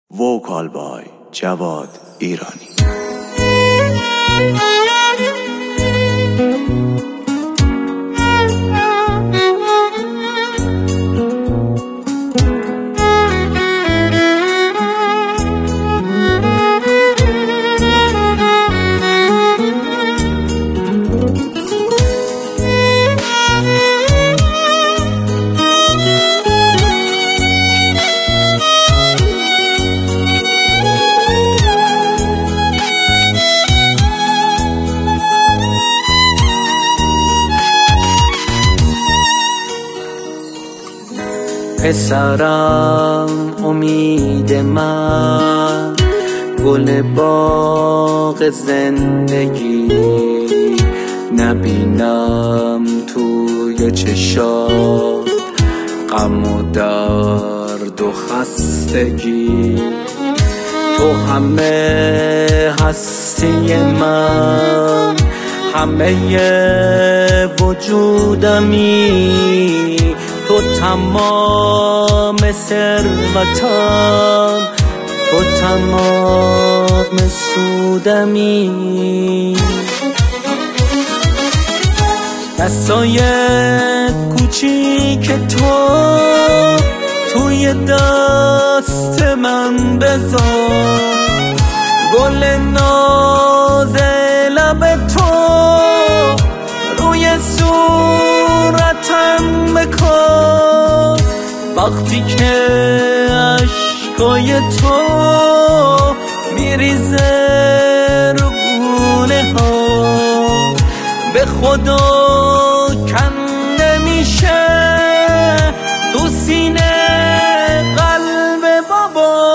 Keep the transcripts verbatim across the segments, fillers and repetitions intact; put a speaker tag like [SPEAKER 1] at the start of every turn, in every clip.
[SPEAKER 1] ووکال بای جواد ایرانی.
[SPEAKER 2] پسرم امید من، گل باغ زندگی، نبینم توی چشات غم و درد و خستگی. تو همه هستی من، همه وجودمی، تو تمام ثروتم، تو تمام سودمی. دستای کوچیک تو توی دست من بذار، گل ناز لب تو روی صورتم بکن. وقتی که عشقای تو میریزه رو گونه ها، به خدا کنده میشه تو سینه قلب بابا.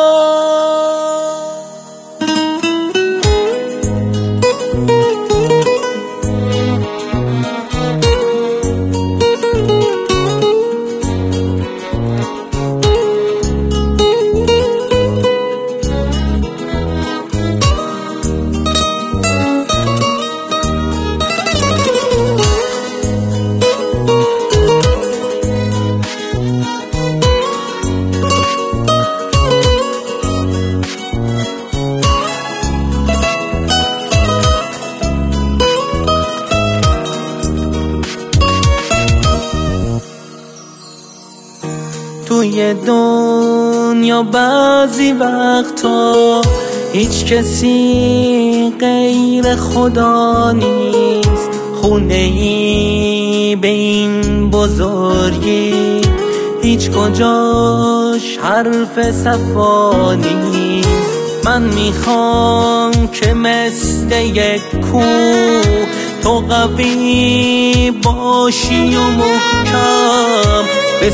[SPEAKER 2] توی دنیا بعضی وقتا هیچ کسی غیر خدا نیست، خونه ای به این بزرگی هیچ کجاش حرف صفا نیست. من میخوام که مثل یک کوه تو قوی باشی و محکم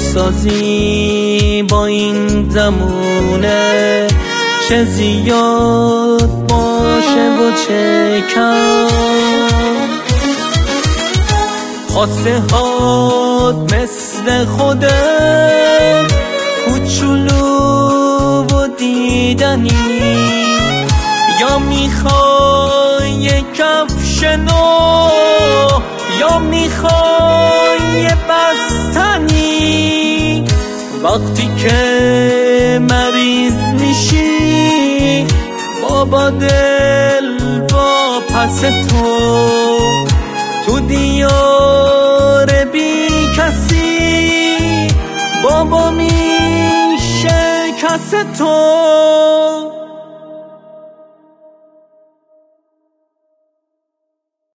[SPEAKER 2] بسازی با این زمونه، چه زیاد باشه و چه کم. خواسته هات مثل خودت کوچولو و دیدنی، یا میخوای یک کفش نو یا میخوای یه بستنی. وقتی که مریض میشی بابا دل با پس تو، تو دیار بی کسی بابا میشه کس تو.